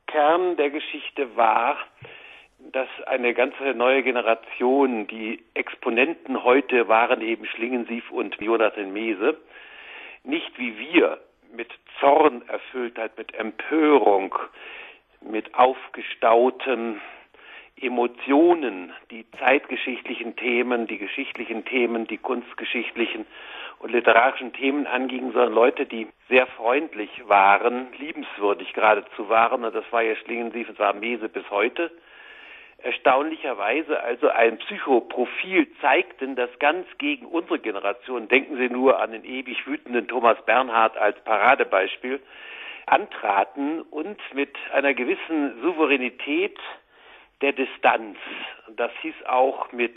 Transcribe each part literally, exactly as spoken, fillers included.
Kern der Geschichte war, dass eine ganze neue Generation, die Exponenten heute waren eben Schlingensief und Jonathan Mehse, nicht wie wir mit Zornerfülltheit, mit Empörung, mit aufgestauten Emotionen, die zeitgeschichtlichen Themen, die geschichtlichen Themen, die kunstgeschichtlichen und literarischen Themen angingen, sondern Leute, die sehr freundlich waren, liebenswürdig geradezu waren. Und das war ja Schlingensief und war Mehse bis heute. Erstaunlicherweise also ein Psychoprofil zeigten, das ganz gegen unsere Generation, denken Sie nur an den ewig wütenden Thomas Bernhard als Paradebeispiel, antraten und mit einer gewissen Souveränität der Distanz. Das hieß auch mit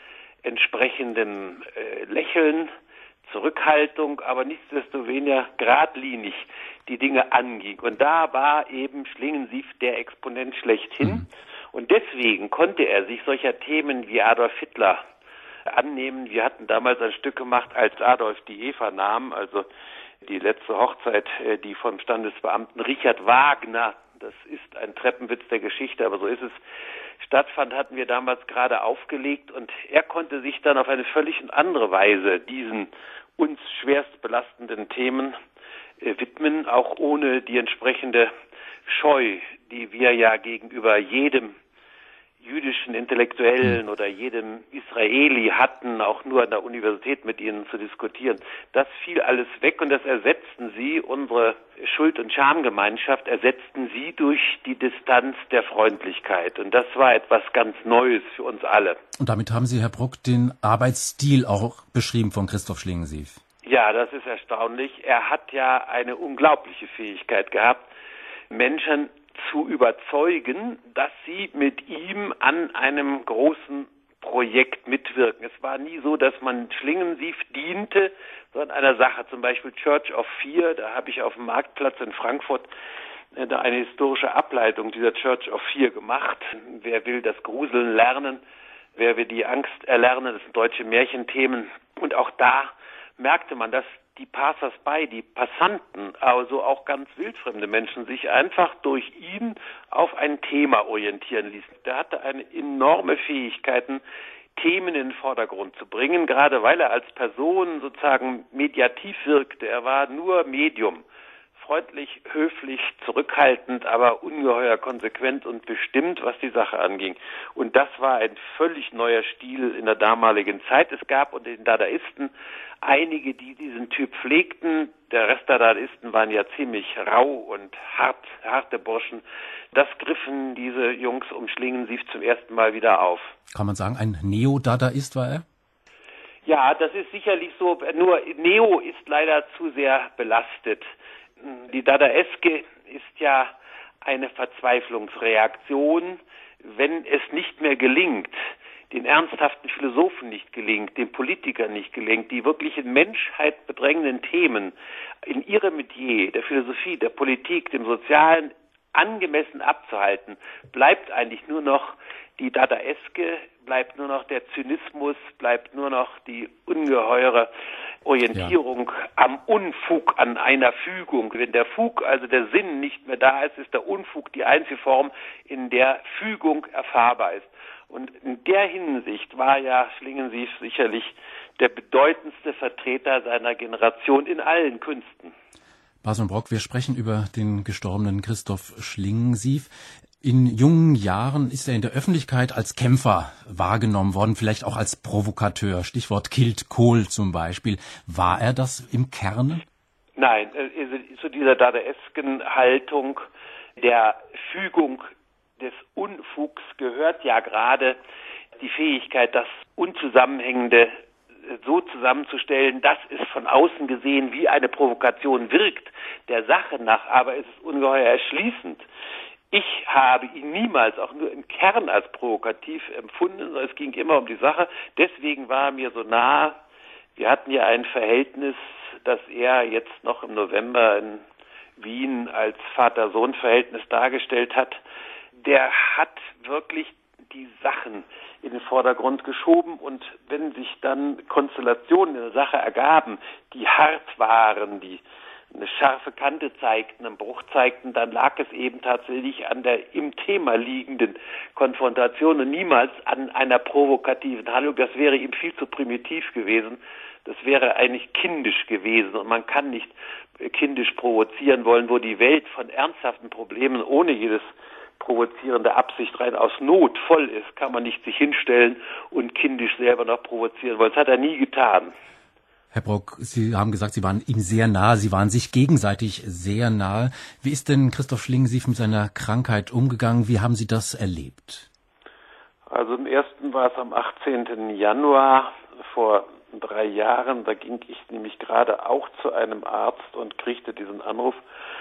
entsprechendem äh, Lächeln, Zurückhaltung, aber nichtsdestoweniger geradlinig die Dinge anging. Und da war eben Schlingensief der Exponent schlechthin. Mhm. Und deswegen konnte er sich solcher Themen wie Adolf Hitler annehmen. Wir hatten damals ein Stück gemacht, als Adolf die Eva nahm, also die letzte Hochzeit, die vom Standesbeamten Richard Wagner, das ist ein Treppenwitz der Geschichte, aber so ist es, stattfand, hatten wir damals gerade aufgelegt und er konnte sich dann auf eine völlig andere Weise diesen uns schwerst belastenden Themen äh, widmen, auch ohne die entsprechende Scheu, die wir ja gegenüber jedem jüdischen Intellektuellen oder jedem Israeli hatten, auch nur an der Universität mit ihnen zu diskutieren. Das fiel alles weg und das ersetzten sie, unsere Schuld- und Schamgemeinschaft, ersetzten sie durch die Distanz der Freundlichkeit. Und das war etwas ganz Neues für uns alle. Und damit haben Sie, Herr Bruck, den Arbeitsstil auch beschrieben von Christoph Schlingensief. Ja, das ist erstaunlich. Er hat ja eine unglaubliche Fähigkeit gehabt, Menschen zu überzeugen, dass sie mit ihm an einem großen Projekt mitwirken. Es war nie so, dass man Schlingensief diente, sondern einer Sache, zum Beispiel Church of Fear, da habe ich auf dem Marktplatz in Frankfurt eine historische Ableitung dieser Church of Fear gemacht. Wer will das Gruseln lernen, wer will die Angst erlernen, das sind deutsche Märchenthemen. Und auch da merkte man, dass die Passers-by, die Passanten, also auch ganz wildfremde Menschen, sich einfach durch ihn auf ein Thema orientieren ließen. Der hatte eine enorme Fähigkeiten, Themen in den Vordergrund zu bringen, gerade weil er als Person sozusagen mediativ wirkte. Er war nur Medium. Freundlich, höflich, zurückhaltend, aber ungeheuer konsequent und bestimmt, was die Sache anging. Und das war ein völlig neuer Stil in der damaligen Zeit. Es gab unter den Dadaisten einige, die diesen Typ pflegten. Der Rest der Dadaisten waren ja ziemlich rau und hart, harte Burschen. Das griffen diese Jungs um Schlingensief zum ersten Mal wieder auf. Kann man sagen, ein Neo-Dadaist war er? Ja, das ist sicherlich so. Nur Neo ist leider zu sehr belastet. Die Dadaeske ist ja eine Verzweiflungsreaktion, wenn es nicht mehr gelingt, den ernsthaften Philosophen nicht gelingt, den Politikern nicht gelingt, die wirklich in Menschheit bedrängenden Themen in ihrem Metier, der Philosophie, der Politik, dem Sozialen angemessen abzuhalten, bleibt eigentlich nur noch die Dadaeske, bleibt nur noch der Zynismus, bleibt nur noch die ungeheure Orientierung ja. am Unfug, an einer Fügung. Wenn der Fug, also der Sinn, nicht mehr da ist, ist der Unfug die einzige Form, in der Fügung erfahrbar ist. Und in der Hinsicht war ja Schlingensief sicherlich der bedeutendste Vertreter seiner Generation in allen Künsten. Bas und Brock, wir sprechen über den gestorbenen Christoph Schlingensief. In jungen Jahren ist er in der Öffentlichkeit als Kämpfer wahrgenommen worden, vielleicht auch als Provokateur. Stichwort Kilt Kohl zum Beispiel. War er das im Kern? Nein, also zu dieser dadaesken Haltung der Fügung des Unfugs gehört ja gerade die Fähigkeit, das Unzusammenhängende so zusammenzustellen, dass es von außen gesehen wie eine Provokation wirkt. Der Sache nach aber ist es ungeheuer erschließend. Ich habe ihn niemals auch nur im Kern als provokativ empfunden, sondern es ging immer um die Sache. Deswegen war er mir so nah. Wir hatten ja ein Verhältnis, das er jetzt noch im November in Wien als Vater-Sohn-Verhältnis dargestellt hat. Der hat wirklich die Sachen in den Vordergrund geschoben und wenn sich dann Konstellationen in der Sache ergaben, die hart waren, die eine scharfe Kante zeigten, einen Bruch zeigten, dann lag es eben tatsächlich an der im Thema liegenden Konfrontation und niemals an einer provokativen Handlung. Das wäre ihm viel zu primitiv gewesen. Das wäre eigentlich kindisch gewesen und man kann nicht kindisch provozieren wollen, wo die Welt von ernsthaften Problemen ohne jedes provozierende Absicht rein aus Not voll ist, kann man nicht sich hinstellen und kindisch selber noch provozieren wollen. Das hat er nie getan. Herr Brock, Sie haben gesagt, Sie waren ihm sehr nahe, Sie waren sich gegenseitig sehr nahe. Wie ist denn Christoph Schlingensief mit seiner Krankheit umgegangen? Wie haben Sie das erlebt? Also im ersten war es am achtzehnten Januar vor drei Jahren. Da ging ich nämlich gerade auch zu einem Arzt und kriegte diesen Anruf,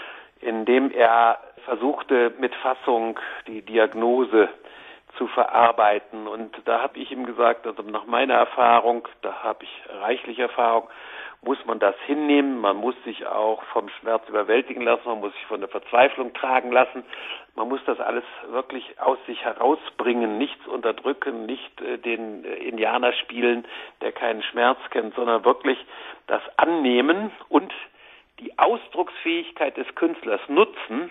in dem er versuchte, mit Fassung die Diagnose zu verarbeiten. Und da habe ich ihm gesagt, also nach meiner Erfahrung, da habe ich reichlich Erfahrung, muss man das hinnehmen, man muss sich auch vom Schmerz überwältigen lassen, man muss sich von der Verzweiflung tragen lassen, man muss das alles wirklich aus sich herausbringen, nichts unterdrücken, nicht äh, den äh, Indianer spielen, der keinen Schmerz kennt, sondern wirklich das annehmen und die Ausdrucksfähigkeit des Künstlers nutzen,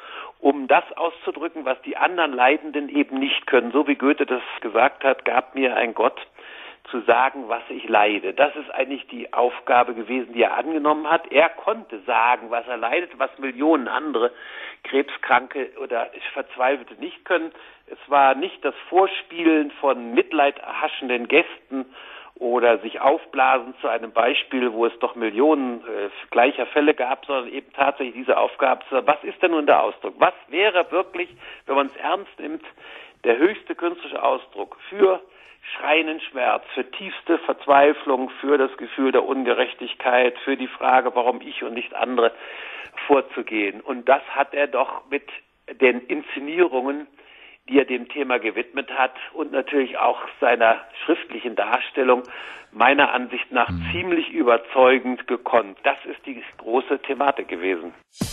um das auszudrücken, was die anderen Leidenden eben nicht können. So wie Goethe das gesagt hat, gab mir ein Gott zu sagen, was ich leide. Das ist eigentlich die Aufgabe gewesen, die er angenommen hat. Er konnte sagen, was er leidet, was Millionen andere Krebskranke oder Verzweifelte nicht können. Es war nicht das Vorspielen von mitleiderhaschenden Gästen oder sich aufblasen zu einem Beispiel, wo es doch Millionen äh, gleicher Fälle gab, sondern eben tatsächlich diese Aufgabe zu sagen, was ist denn nun der Ausdruck? Was wäre wirklich, wenn man es ernst nimmt, der höchste künstlerische Ausdruck für schreienden Schmerz, für tiefste Verzweiflung, für das Gefühl der Ungerechtigkeit, für die Frage, warum ich und nicht andere, vorzugehen. Und das hat er doch mit den Inszenierungen, die er dem Thema gewidmet hat und natürlich auch seiner schriftlichen Darstellung meiner Ansicht nach mhm. ziemlich überzeugend gekonnt. Das ist die große Thematik gewesen.